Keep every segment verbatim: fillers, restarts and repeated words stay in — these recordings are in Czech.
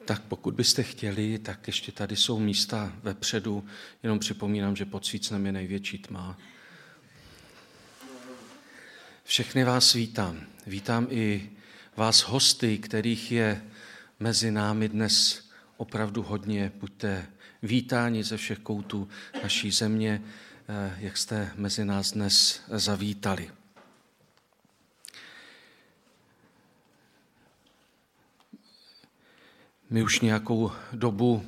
Tak pokud byste chtěli, tak ještě tady jsou místa vepředu. Jenom připomínám, že pod svícnem je největší tma. Všechny vás vítám. Vítám i vás hosty, kterých je mezi námi dnes opravdu hodně. Buďte vítáni ze všech koutů naší země, jak jste mezi nás dnes zavítali. My už nějakou dobu,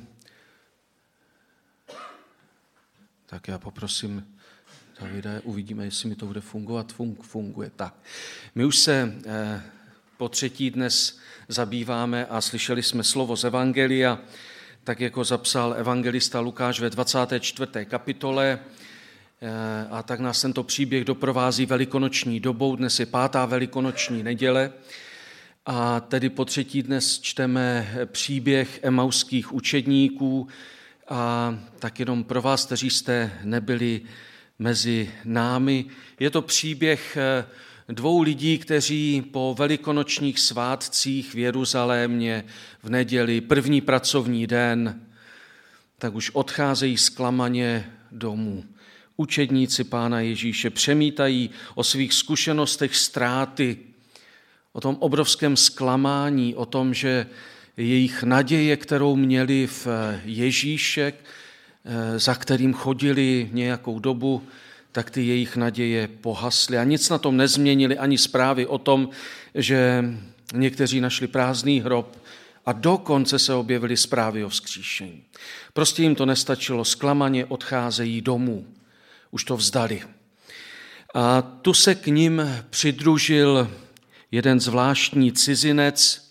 tak já poprosím Davide, uvidíme, jestli mi to bude fungovat, Fung, funguje tak. My už se eh, po třetí dnes zabýváme a slyšeli jsme slovo z Evangelia, tak jako zapsal evangelista Lukáš ve dvacáté čtvrté kapitole, eh, a tak nás tento příběh doprovází velikonoční dobou, dnes je pátá velikonoční neděle, a tedy po třetí dnes čteme příběh emauských učedníků a tak jenom pro vás, kteří jste nebyli mezi námi. Je to příběh dvou lidí, kteří po velikonočních svátcích v Jeruzalémě v neděli, první pracovní den, tak už odcházejí zklamaně domů. Učedníci Pána Ježíše přemítají o svých zkušenostech ztráty, o tom obrovském zklamání, o tom, že jejich naděje, kterou měli v Ježíše, za kterým chodili nějakou dobu, tak ty jejich naděje pohasly. A nic na tom nezměnili, ani zprávy o tom, že někteří našli prázdný hrob a dokonce se objevily zprávy o vzkříšení. Prostě jim to nestačilo, zklamaně odcházejí domů. Už to vzdali. A tu se k nim přidružil jeden zvláštní cizinec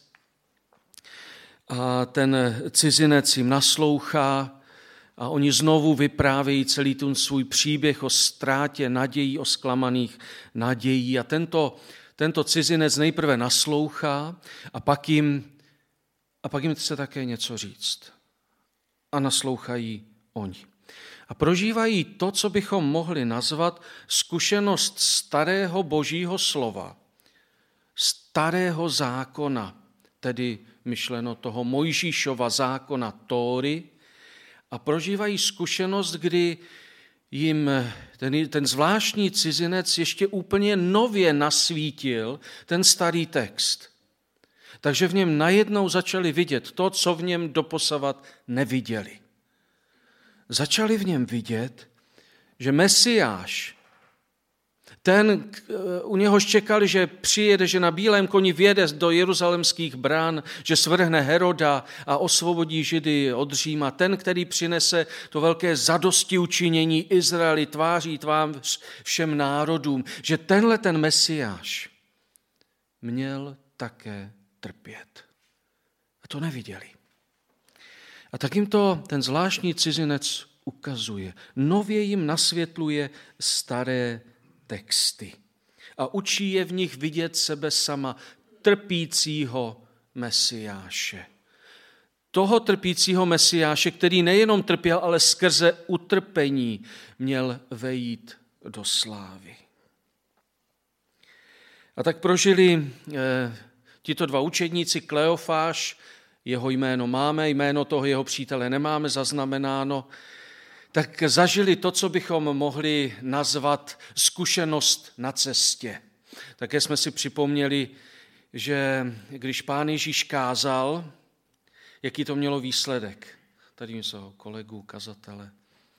a ten cizinec jim naslouchá a oni znovu vyprávějí celý ten svůj příběh o ztrátě nadějí, o zklamaných nadějí. A tento, tento cizinec nejprve naslouchá a pak jim, a pak jim chce také něco říct. A naslouchají oni. A prožívají to, co bychom mohli nazvat zkušenost starého božího slova, starého zákona, tedy myšleno toho Mojžíšova zákona Tóry, a prožívají zkušenost, kdy jim ten, ten zvláštní cizinec ještě úplně nově nasvítil ten starý text. Takže v něm najednou začali vidět to, co v něm doposavat neviděli. Začali v něm vidět, že Mesiáš, ten, u něhož čekali, že přijede, že na bílém koni vjede do jeruzalemských brán, že svrhne Heroda a osvobodí Židy od Říma. Ten, který přinese to velké zadostiučinění Izraeli tváří tvář všem národům, že tenhle ten Mesiáš měl také trpět. A to neviděli. A tak jim to ten zvláštní cizinec ukazuje. Nově jim nasvětluje staré texty a učí je v nich vidět sebe sama, trpícího Mesiáše. Toho trpícího Mesiáše, který nejenom trpěl, ale skrze utrpení měl vejít do slávy. A tak prožili eh, tito dva učedníci, Kleofáš, jeho jméno máme, jméno toho jeho přítele nemáme zaznamenáno, tak zažili to, co bychom mohli nazvat zkušenost na cestě. Také jsme si připomněli, že když Pán Ježíš kázal, jaký to mělo výsledek. Tady jsou kolegů, kazatele.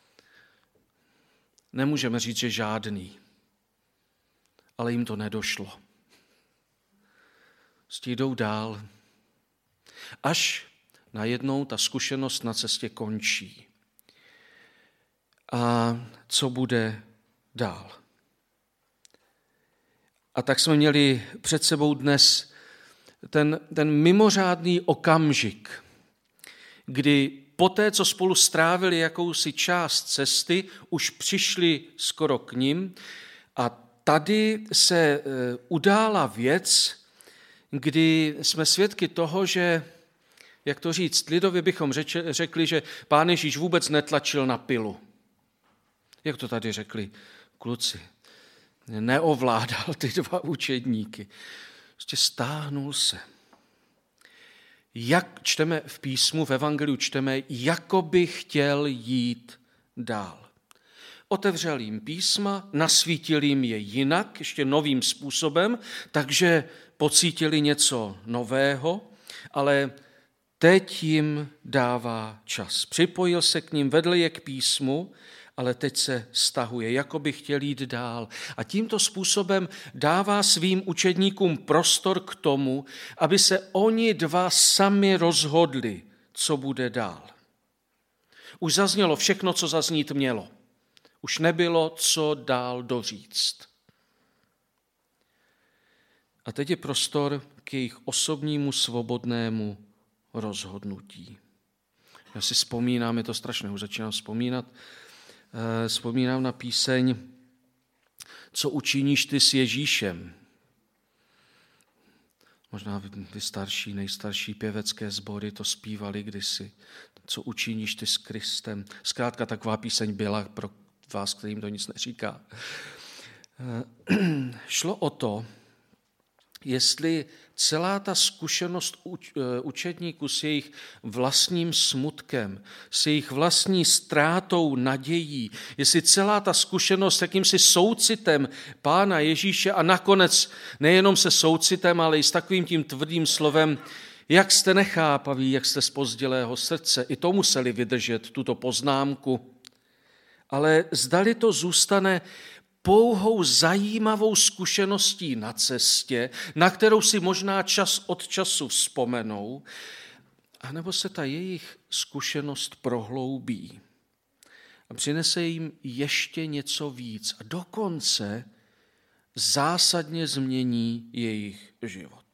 Nemůžeme říct, že žádný, ale jim to nedošlo. Prostě jdou dál. Až najednou ta zkušenost na cestě končí. A co bude dál? A tak jsme měli před sebou dnes ten, ten mimořádný okamžik, kdy poté, co spolu strávili jakousi část cesty, už přišli skoro k nim a tady se udála věc, kdy jsme svědky toho, že, jak to říct, lidově bychom řekli, že Pán Ježíš vůbec netlačil na pilu. Jak to tady řekli kluci? Neovládal ty dva učedníky. Prostě stáhnul se. jak čteme v písmu, v evangeliu čteme, jako by chtěl jít dál. Otevřel jim písma, nasvítil jim je jinak, ještě novým způsobem, takže pocítili něco nového, ale teď jim dává čas. Připojil se k ním, vedl je k písmu, ale teď se stahuje, jako by chtěl jít dál. A tímto způsobem dává svým učedníkům prostor k tomu, aby se oni dva sami rozhodli, co bude dál. Už zaznělo všechno, co zaznít mělo. Už nebylo co dál doříct. A teď je prostor k jejich osobnímu svobodnému rozhodnutí. Já si vzpomínám, je to strašné, už začínám vzpomínat, eh, vzpomínám na píseň Co učiníš ty s Ježíšem? Možná vy starší, nejstarší pěvecké sbory to zpívali kdysi. Co učiníš ty s Kristem? Zkrátka taková píseň byla pro vás, kterým to nic neříká. Eh, šlo o to, jestli celá ta zkušenost učedníků s jejich vlastním smutkem, s jejich vlastní ztrátou nadějí, jestli celá ta zkušenost s jakýmsi soucitem Pána Ježíše a nakonec nejenom se soucitem, ale i s takovým tím tvrdým slovem, jak jste nechápaví, jak jste z pozdělého srdce. I to museli vydržet, tuto poznámku. Ale zdali to zůstane pouhou zajímavou zkušeností na cestě, na kterou si možná čas od času vzpomenou, anebo se ta jejich zkušenost prohloubí a přinese jim ještě něco víc a dokonce zásadně změní jejich život.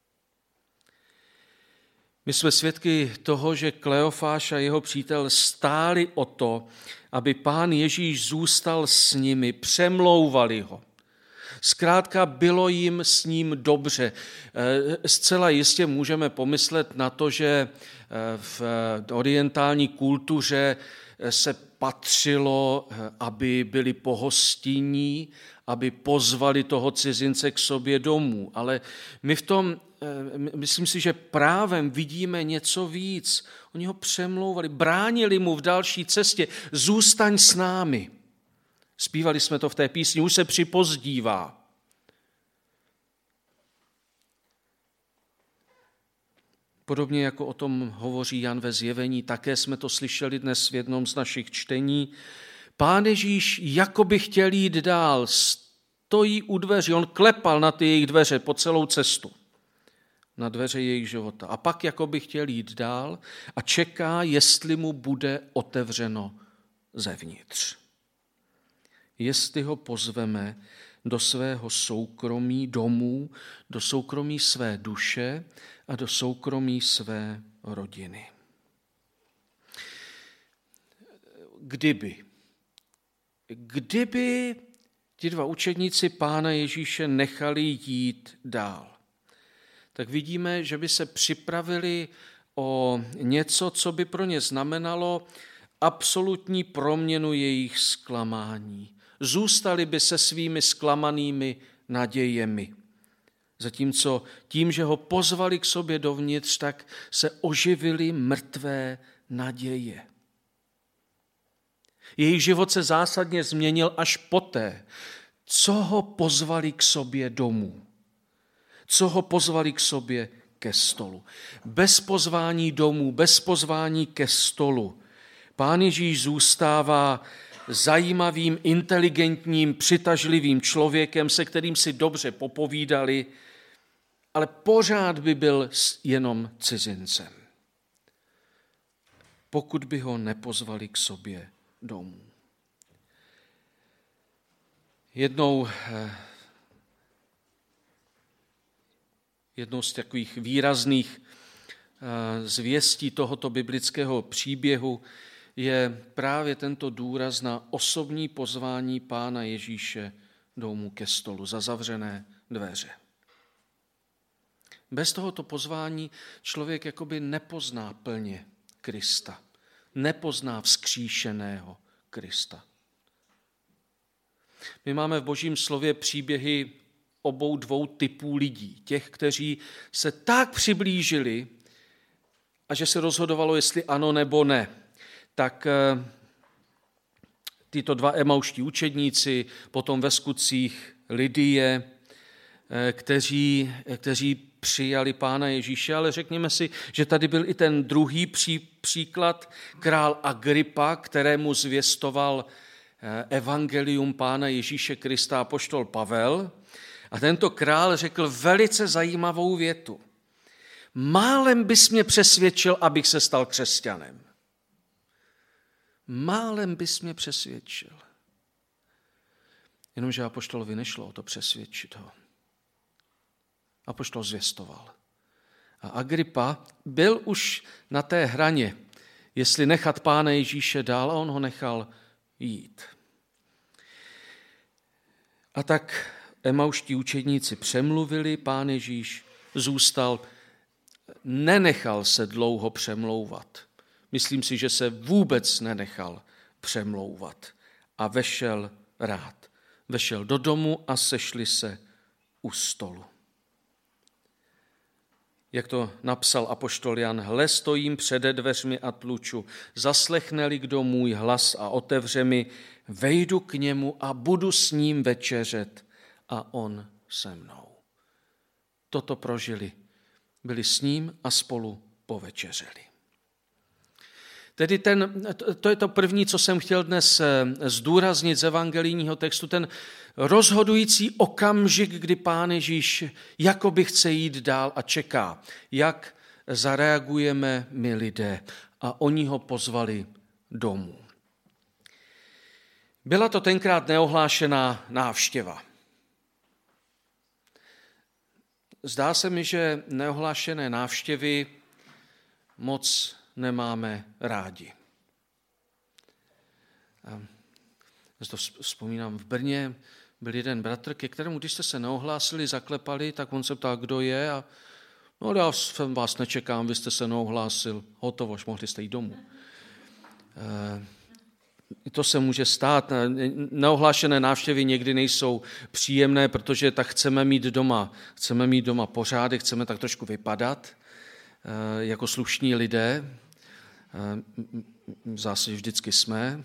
My jsme svědky toho, že Kleofáš a jeho přítel stáli o to, aby Pán Ježíš zůstal s nimi, přemlouvali ho. Zkrátka bylo jim s ním dobře. Zcela jistě můžeme pomyslet na to, že v orientální kultuře se patřilo, aby byli pohostinní, aby pozvali toho cizince k sobě domů. Ale my v tom, myslím si, že právem vidíme něco víc. Oni ho přemlouvali, bránili mu v další cestě. Zůstaň s námi. Zpívali jsme to v té písni, už se připozdívá. Podobně jako o tom hovoří Jan ve Zjevení, také jsme to slyšeli dnes v jednom z našich čtení. Pán Ježíš jako by chtěl jít dál, stojí u dveří, on klepal na ty jejich dveře po celou cestu, na dveře jejich života. A pak jako by chtěl jít dál a čeká, jestli mu bude otevřeno zevnitř. Jestli ho pozveme do svého soukromí domů, do soukromí své duše a do soukromí své rodiny. Kdyby, kdyby ti dva učedníci Pána Ježíše nechali jít dál, tak vidíme, že by se připravili o něco, co by pro ně znamenalo absolutní proměnu jejich zklamání. Zůstali by se svými zklamanými nadějemi. Zatímco tím, že ho pozvali k sobě dovnitř, tak se oživily mrtvé naděje. Jejich život se zásadně změnil až poté, co ho pozvali k sobě domů. Co ho pozvali k sobě ke stolu. Bez pozvání domů, bez pozvání ke stolu. Pán Ježíš zůstává zajímavým, inteligentním, přitažlivým člověkem, se kterým si dobře popovídali, ale pořád by byl jenom cizincem, pokud by ho nepozvali k sobě domů. Jednou, jednou z takových výrazných zvěstí tohoto biblického příběhu je právě tento důraz na osobní pozvání Pána Ježíše domů ke stolu, za zavřené dveře. Bez tohoto pozvání člověk jakoby nepozná plně Krista, nepozná vzkříšeného Krista. My máme v Božím slově příběhy obou dvou typů lidí. Těch, kteří se tak přiblížili a že se rozhodovalo, jestli ano nebo ne, tak tyto dva emauští učedníci, potom ve skutcích Lidie, kteří, kteří přijali Pána Ježíše, ale řekněme si, že tady byl i ten druhý pří, příklad, král Agripa, kterému zvěstoval evangelium Pána Ježíše Krista apoštol Pavel. A tento král řekl velice zajímavou větu. Málem bys mě přesvědčil, abych se stal křesťanem. Málem bys mě přesvědčil. Jenomže apoštolovi nešlo o to přesvědčit ho. Apoštol zvěstoval. A Agripa byl už na té hraně, jestli nechat Pána Ježíše dál, a on ho nechal jít. A tak emauští učedníci přemluvili, Pán Ježíš zůstal, nenechal se dlouho přemlouvat. Myslím si, že se vůbec nenechal přemlouvat a vešel rád. Vešel do domu a sešli se u stolu. Jak to napsal apoštol Jan, hle, stojím přede dveřmi a tluču, zaslechne-li kdo můj hlas a otevře mi, vejdu k němu a budu s ním večeřet a on se mnou. Toto prožili, byli s ním a spolu povečeřeli. Tedy ten, to je to první, co jsem chtěl dnes zdůraznit z evangelijního textu, ten rozhodující okamžik, kdy Pán Ježíš jakoby chce jít dál a čeká, jak zareagujeme my lidé. A oni ho pozvali domů. Byla to tenkrát neohlášená návštěva. Zdá se mi, že neohlášené návštěvy moc nemáme rádi. Já to vzpomínám, v Brně byl jeden bratr, ke kterému, když jste se neohlásili, zaklepali, tak on se ptal, kdo je, a no, já vás nečekám, vy jste se neohlásil, hotovo, mohli jste jít domů. To se může stát. Neohlášené návštěvy někdy nejsou příjemné, protože tak chceme mít doma, chceme mít doma pořádek, chceme tak trošku vypadat jako slušní lidé. Zase vždycky jsme.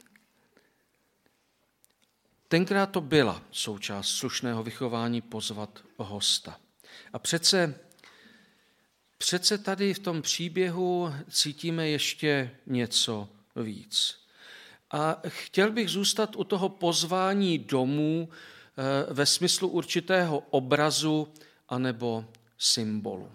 Tenkrát to byla součást slušného vychování pozvat hosta. A přece, přece tady v tom příběhu cítíme ještě něco víc. A chtěl bych zůstat u toho pozvání domů ve smyslu určitého obrazu anebo symbolu.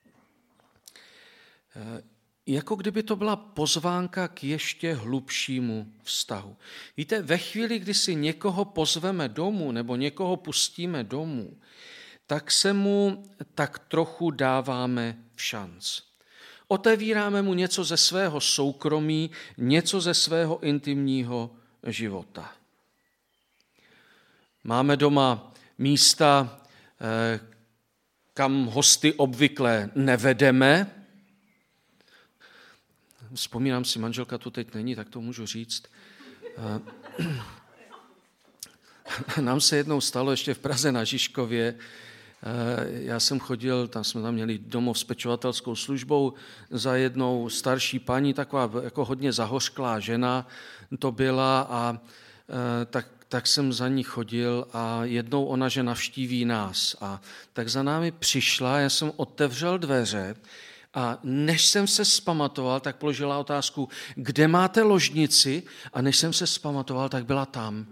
Jako kdyby to byla pozvánka k ještě hlubšímu vztahu. Víte, ve chvíli, kdy si někoho pozveme domů nebo někoho pustíme domů, tak se mu tak trochu dáváme šanc. Otevíráme mu něco ze svého soukromí, něco ze svého intimního života. Máme doma místa, kam hosty obvykle nevedeme. Vzpomínám si, manželka tu teď není, tak to můžu říct. Nám se jednou stalo ještě v Praze na Žižkově. Já jsem chodil, tam jsme tam měli domov s pečovatelskou službou, za jednou starší paní, taková jako hodně zahořklá žena to byla, a tak, tak jsem za ní chodil a jednou ona, že navštíví nás. A tak za námi přišla, já jsem otevřel dveře a než jsem se zpamatoval, tak položila otázku, kde máte ložnici, a než jsem se zpamatoval, tak byla tam.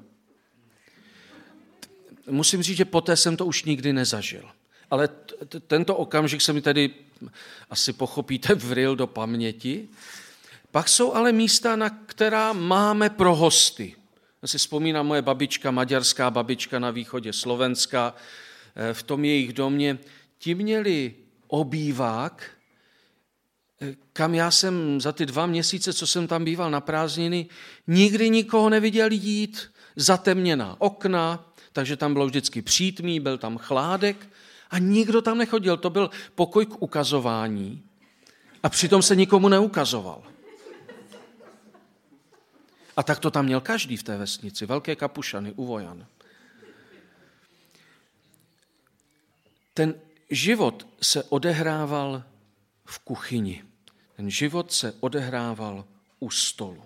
Musím říct, že poté jsem to už nikdy nezažil. Ale t- tento okamžik se mi tady, asi pochopíte, vril do paměti. Pak jsou ale místa, na která máme pro hosty. Já si vzpomínám, moje babička, maďarská babička na východě Slovenska, v tom jejich domě, ti měli obývák, kam já jsem za ty dva měsíce, co jsem tam býval na prázdniny, nikdy nikoho neviděl jít, zatemněná okna, takže tam bylo vždycky přítmí, byl tam chládek a nikdo tam nechodil. To byl pokoj k ukazování a přitom se nikomu neukazoval. A tak to tam měl každý v té vesnici, velké kapušany u vojan. Ten život se odehrával v kuchyni. Ten život se odehrával u stolu.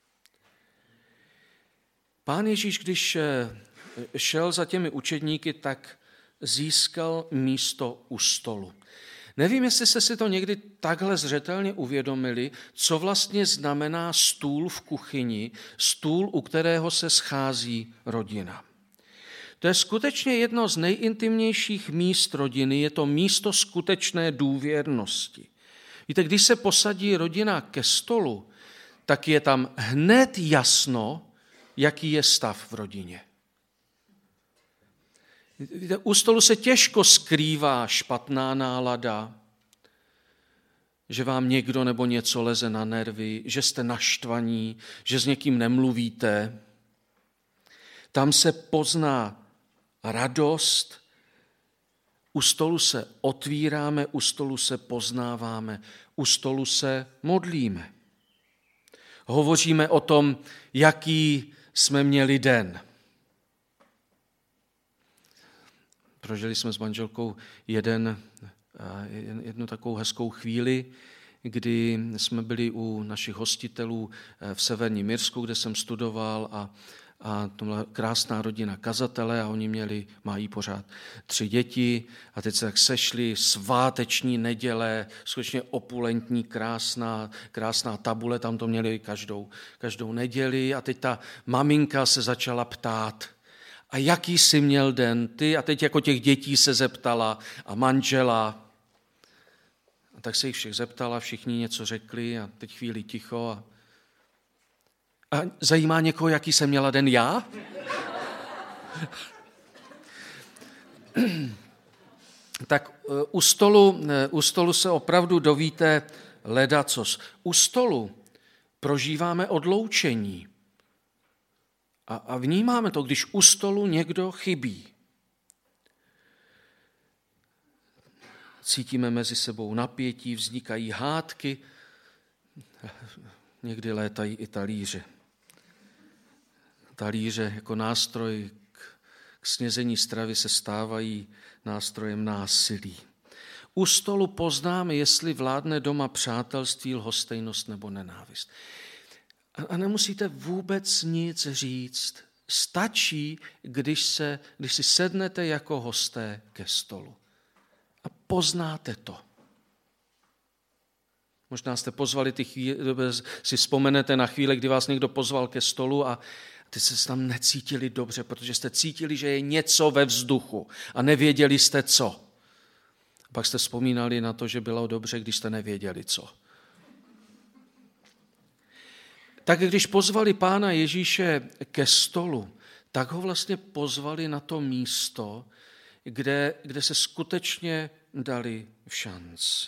Pán Ježíš, když šel za těmi učedníky, tak získal místo u stolu. Nevím, jestli jste si to někdy takhle zřetelně uvědomili, co vlastně znamená stůl v kuchyni, stůl, u kterého se schází rodina. To je skutečně jedno z nejintimnějších míst rodiny, je to místo skutečné důvěrnosti. Víte, když se posadí rodina ke stolu, tak je tam hned jasno, jaký je stav v rodině. Víte, u stolu se těžko skrývá špatná nálada, že vám někdo nebo něco leze na nervy, že jste naštvaní, že s někým nemluvíte. Tam se pozná radost, u stolu se otvíráme, u stolu se poznáváme, u stolu se modlíme. Hovoříme o tom, jaký jsme měli den. Prožili jsme s manželkou jeden, jednu takovou hezkou chvíli, kdy jsme byli u našich hostitelů v Severním Irsku, kde jsem studoval a, a to byla krásná rodina kazatele a oni měli, mají pořád tři děti a teď se tak sešli, sváteční neděle, skutečně opulentní, krásná, krásná tabule, tam to měli každou, každou neděli a teď ta maminka se začala ptát, a jaký jsi měl den ty? A teď jako těch dětí se zeptala a manžela. A tak se jich všech zeptala, všichni něco řekli a teď chvíli ticho. A, a zajímá někoho, jaký jsem měla den já? Tak u stolu, u stolu se opravdu dovíte ledacos. U stolu prožíváme odloučení. A, a vnímáme to, když u stolu někdo chybí. Cítíme mezi sebou napětí, vznikají hádky, někdy létají i talíře. Talíře jako nástroj k, k snězení stravy se stávají nástrojem násilí. U stolu poznáme, jestli vládne doma přátelství, lhostejnost nebo nenávist. A nemusíte vůbec nic říct. Stačí, když, se, když si sednete jako hosté ke stolu. A poznáte to. Možná jste pozvali ty chvíle, si vzpomenete na chvíli, kdy vás někdo pozval ke stolu a ty jste se tam necítili dobře, protože jste cítili, že je něco ve vzduchu a nevěděli jste co. A pak jste vzpomínali na to, že bylo dobře, když jste nevěděli co. Tak když pozvali Pána Ježíše ke stolu, tak ho vlastně pozvali na to místo, kde, kde se skutečně dali všanc.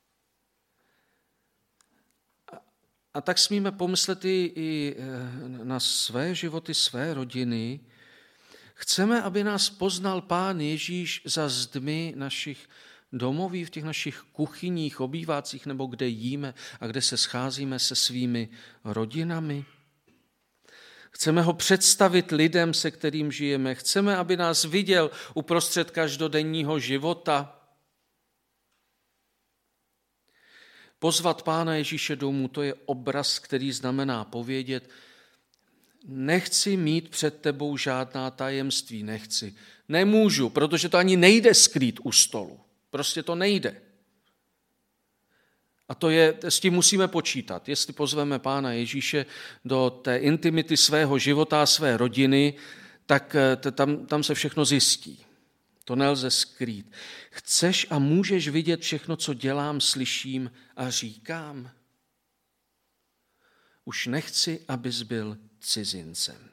A, a tak smíme pomyslet i, i na své životy, své rodiny. Chceme, aby nás poznal Pán Ježíš za zdmi našich domoví, v těch našich kuchyních, obývácích nebo kde jíme a kde se scházíme se svými rodinami. Chceme ho představit lidem, se kterým žijeme. Chceme, aby nás viděl uprostřed každodenního života. Pozvat Pána Ježíše domů, to je obraz, který znamená povědět, nechci mít před tebou žádná tajemství, nechci. Nemůžu, protože to ani nejde skrýt u stolu. Prostě to nejde. A to je, s tím musíme počítat. Jestli pozveme Pána Ježíše do té intimity svého života a své rodiny, tak tam, tam se všechno zjistí. To nelze skrýt. Chceš a můžeš vidět všechno, co dělám, slyším a říkám? Už nechci, abys byl cizincem.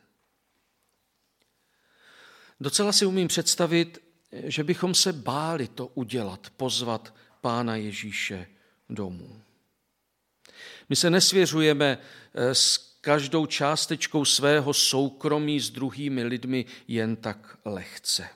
Docela si umím představit, že bychom se báli to udělat, pozvat Pána Ježíše domů. My se nesvěřujeme s každou částečkou svého soukromí s druhými lidmi jen tak lehce.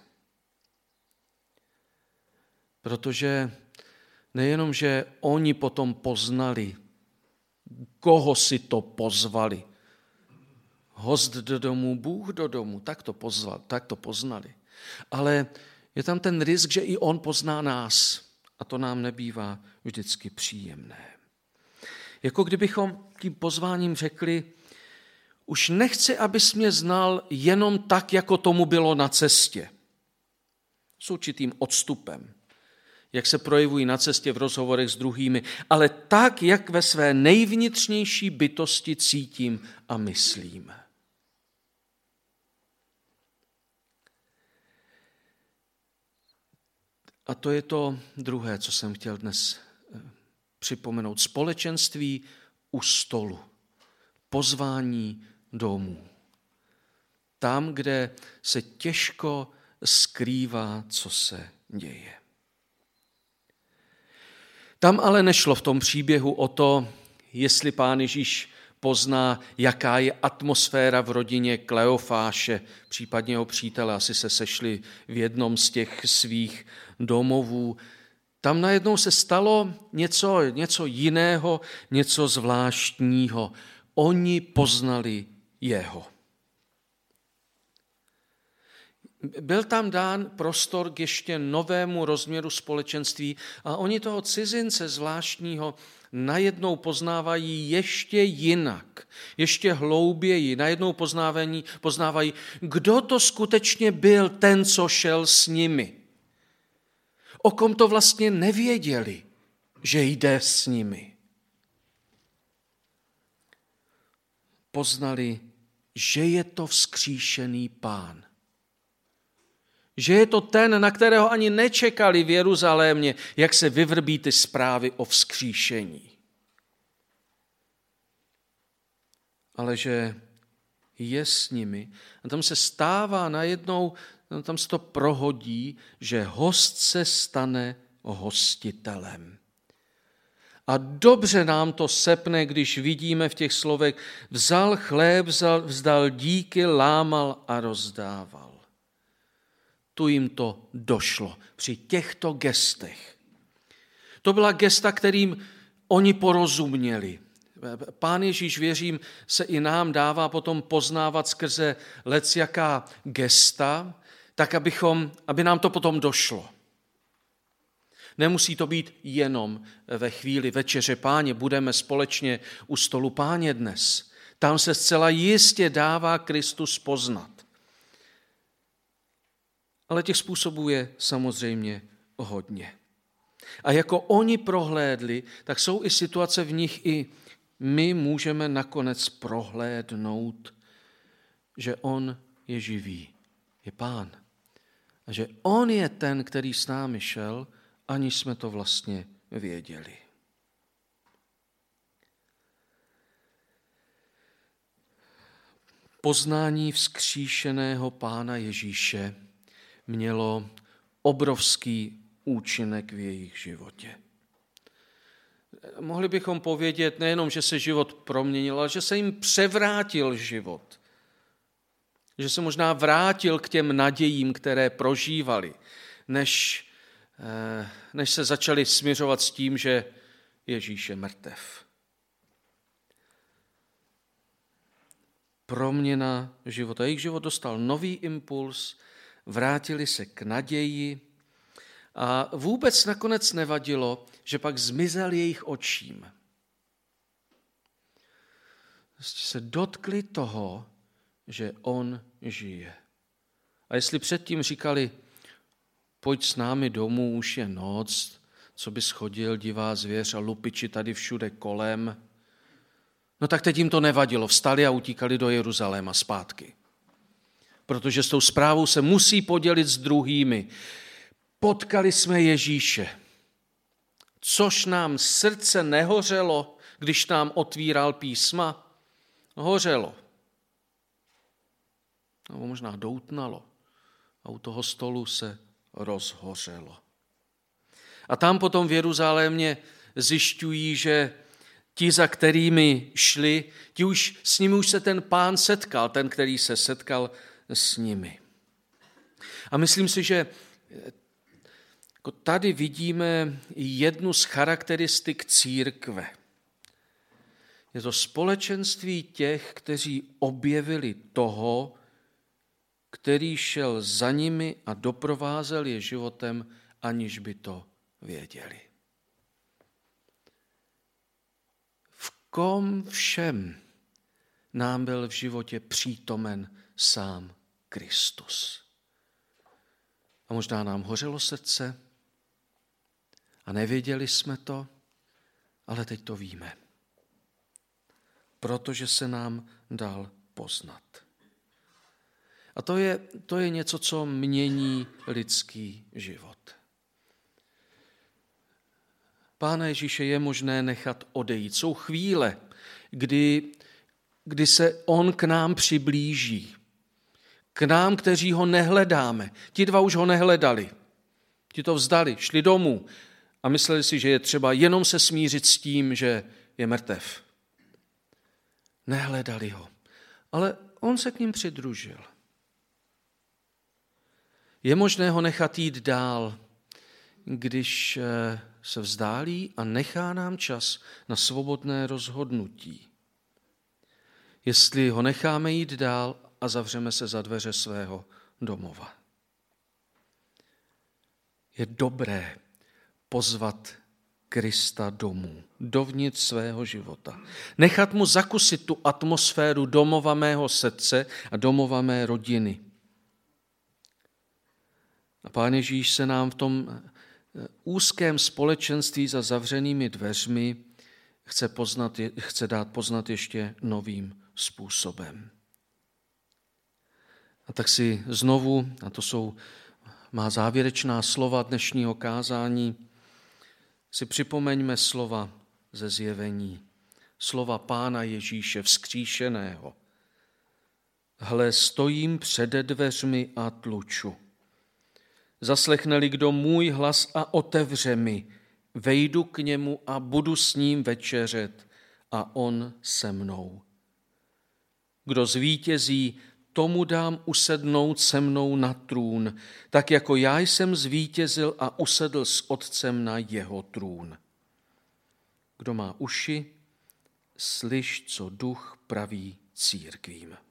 Protože nejenom, že oni potom poznali, koho si to pozvali. Host do domu, Bůh do domu, tak to pozval, tak to poznali. Ale je tam ten risk, že i on pozná nás a to nám nebývá vždycky příjemné. Jako kdybychom tím pozváním řekli, už nechci, abys mě znal jenom tak, jako tomu bylo na cestě. S určitým odstupem, jak se projevují na cestě v rozhovorech s druhými, ale tak, jak ve své nejvnitřnější bytosti cítím a myslím. A to je to druhé, co jsem chtěl dnes připomenout. Společenství u stolu. Pozvání domů. Tam, kde se těžko skrývá, co se děje. Tam ale nešlo v tom příběhu o to, jestli Pán Ježíš pozná, jaká je atmosféra v rodině Kleofáše, případně jeho přítele, asi se sešli v jednom z těch svých domovů. Tam najednou se stalo něco, něco jiného, něco zvláštního. Oni poznali jeho. Byl tam dán prostor k ještě novému rozměru společenství a oni toho cizince zvláštního najednou poznávají ještě jinak, ještě hlouběji. Najednou poznávají, poznávají, kdo to skutečně byl ten, co šel s nimi. O kom to vlastně nevěděli, že jde s nimi. Poznali, že je to vzkříšený Pán. Že je to ten, na kterého ani nečekali v Jeruzalémě, jak se vyvrbí ty zprávy o vzkříšení. Ale že je s nimi. A tam se stává najednou, tam se to prohodí, že host se stane hostitelem. A dobře nám to sepne, když vidíme v těch slovech, vzal chléb, vzal, vzdal díky, lámal a rozdával. Tu jim to došlo při těchto gestech. To byla gesta, kterým oni porozuměli. Pán Ježíš, věřím, se i nám dává potom poznávat skrze lecjaká gesta, tak abychom, aby nám to potom došlo. Nemusí to být jenom ve chvíli večeře Páně, budeme společně u stolu Páně dnes. Tam se zcela jistě dává Kristus poznat. Ale těch způsobů je samozřejmě hodně. A jako oni prohlédli, tak jsou i situace, v nich i my můžeme nakonec prohlédnout, že on je živý, je Pán. A že on je ten, který s námi šel, aniž jsme to vlastně věděli. Poznání vzkříšeného Pána Ježíše mělo obrovský účinek v jejich životě. Mohli bychom povědět nejenom, že se život proměnil, ale že se jim převrátil život. Že se možná vrátil k těm nadějím, které prožívali, než, než se začali smiřovat s tím, že Ježíš je mrtev. Proměna života. Jejich život dostal nový impuls, vrátili se k naději a vůbec nakonec nevadilo, že pak zmizel jejich očím. Se dotkli toho, že on žije. A jestli předtím říkali, pojď s námi domů, už je noc, co bys chodil, divá zvěř a lupiči tady všude kolem, no tak teď jim to nevadilo, vstali a utíkali do Jeruzaléma zpátky. Protože s tou zprávou se musí podělit s druhými. Potkali jsme Ježíše, což nám srdce nehořelo, když nám otvíral písma. Hořelo. Nebo možná doutnalo. A u toho stolu se rozhořelo. A tam potom v Jeruzalémě zjišťují, že ti, za kterými šli, ti už, s nimi už se ten Pán setkal, ten, který se setkal s nimi. A myslím si, že tady vidíme jednu z charakteristik církve. Je to společenství těch, kteří objevili toho, který šel za nimi a doprovázel je životem, aniž by to věděli. V kom všem nám byl v životě přítomen sám Kristus. A možná nám hořelo srdce a nevěděli jsme to, ale teď to víme. Protože se nám dal poznat. A to je, to je něco, co mění lidský život. Pána Ježíše je možné nechat odejít. Jsou chvíle, kdy, kdy se on k nám přiblíží. K nám, kteří ho nehledáme. Ti dva už ho nehledali. Ti to vzdali, šli domů a mysleli si, že je třeba jenom se smířit s tím, že je mrtev. Nehledali ho. Ale on se k ním přidružil. Je možné ho nechat jít dál, když se vzdálí a nechá nám čas na svobodné rozhodnutí. Jestli ho necháme jít dál a zavřeme se za dveře svého domova. Je dobré pozvat Krista domů, dovnitř svého života. Nechat mu zakusit tu atmosféru domova mého srdce a domova mé rodiny. A Pán Ježíš se nám v tom úzkém společenství za zavřenými dveřmi chce, poznat, chce dát poznat ještě novým způsobem. A tak si znovu, a to jsou má závěrečná slova dnešního kázání, si připomeňme slova ze zjevení, slova Pána Ježíše vzkříšeného. Hle, stojím před dveřmi a tluču. Zaslechne-li kdo můj hlas a otevře mi, vejdu k němu a budu s ním večeřet a on se mnou. Kdo zvítězí, tomu dám usednout se mnou na trůn, tak jako já jsem zvítězil a usedl s Otcem na jeho trůn. Kdo má uši, slyš, co Duch praví církvím.